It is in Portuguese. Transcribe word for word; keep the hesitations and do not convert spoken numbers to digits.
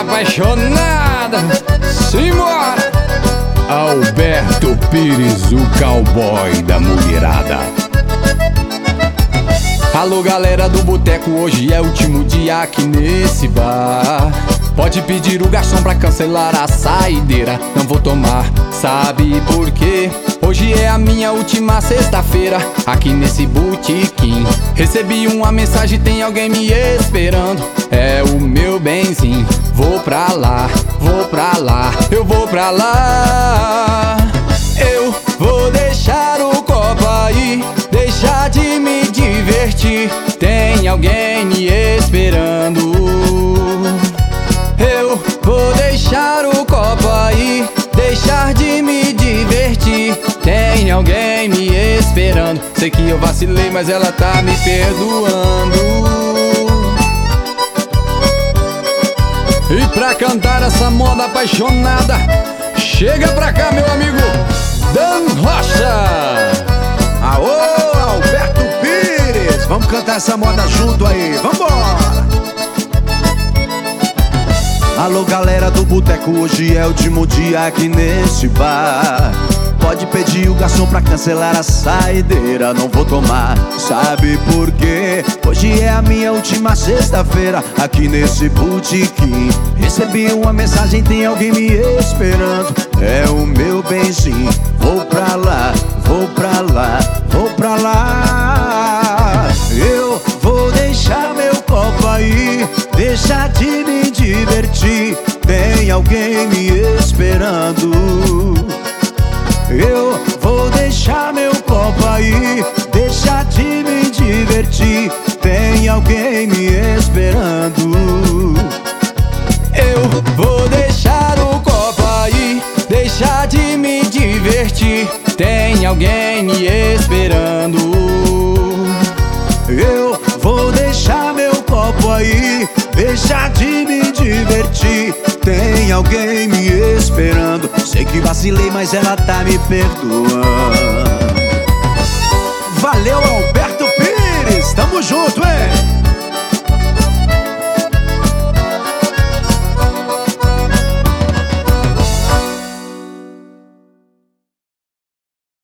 apaixonada. Simbora! Alberto Pires, o cowboy da mulherada. Alô galera do boteco, hoje é o último dia aqui nesse bar. Pode pedir o garçom pra cancelar a saideira, não vou tomar, sabe por quê? Hoje é a minha última sexta-feira aqui nesse botequim. Recebi uma mensagem, tem alguém me esperando, é o meu benzinho. Vou pra lá, vou pra lá, eu vou pra lá. Eu vou deixar o copo aí, deixar de me divertir. Tem alguém me esperando. Eu vou deixar o copo aí, deixar de me divertir. Tem alguém me esperando. Sei que eu vacilei, mas ela tá me perdoando. E pra cantar essa moda apaixonada, chega pra cá, meu amigo Dan Rocha. Aô, Alberto Pires, vamos cantar essa moda junto aí, vambora! Alô galera do boteco, hoje é o último dia aqui nesse bar. Pode pedir o garçom pra cancelar a saideira, não vou tomar, sabe por quê? Hoje é a minha última sexta-feira aqui nesse botequim. Recebi uma mensagem, tem alguém me esperando, é o meu benzinho. Vou pra lá, vou pra lá, vou pra lá. Eu vou deixar meu copo aí, deixar de me divertir. Tem alguém me esperando. Eu vou deixar meu copo aí, deixar de me divertir. Tem alguém me esperando. Eu vou deixar o copo aí, deixar de me divertir. Tem alguém me esperando. Eu vou deixar meu copo aí, deixar de me divertir. Tem alguém me esperando. Sei que vacilei, mas ela tá me perdoando. Valeu, Alberto Pires, tamo junto, hein?